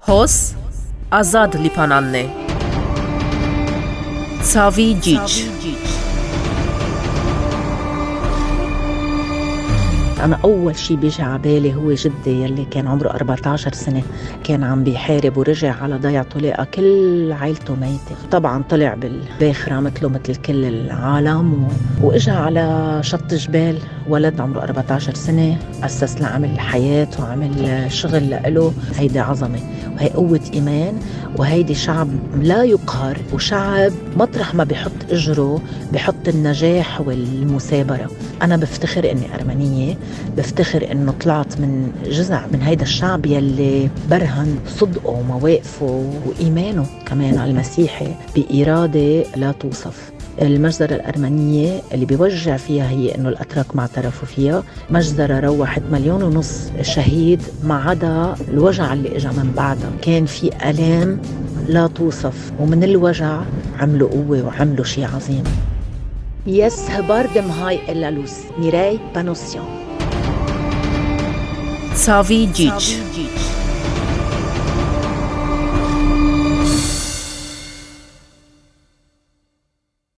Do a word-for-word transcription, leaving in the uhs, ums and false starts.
Հոս ազատ լիբանանն է։ Ցավի ջիջ։ أنا أول شي بيجي عبالي هو جدي يلي كان عمره أربعة عشر سنة، كان عم بيحارب ورجع على ضيعة طليقة كل عائلته ميتة. طبعا طلع بالباخرة مثله مثل كل العالم و... وإجا على شط جبال، ولد عمره أربعة عشر سنة، أسس لعمل حياة وعمل شغل لإله. هيدي عظمة وهي قوة إيمان، وهيدي شعب لا يقهر، وشعب مطرح ما بيحط إجره بيحط النجاح والمثابرة. أنا بفتخر إني أرمنية، بفتخر إنه طلعت من جزء من هيدا الشعب يلي برهن صدقه ومواقفه وإيمانه كمان على المسيحي بإرادة لا توصف. المجزرة الأرمنية اللي بيوجع فيها هي إنه الأتراك ما اعترفوا فيها. مجزرة روحت مليون ونص شهيد، ما عدا الوجع اللي إجا من بعدها. كان في ألام لا توصف، ومن الوجع عملوا قوة وعملوا شيء عظيم. يس هباردم هاي إلالوس ميراي بانوسيون. Ցավի ջիջ։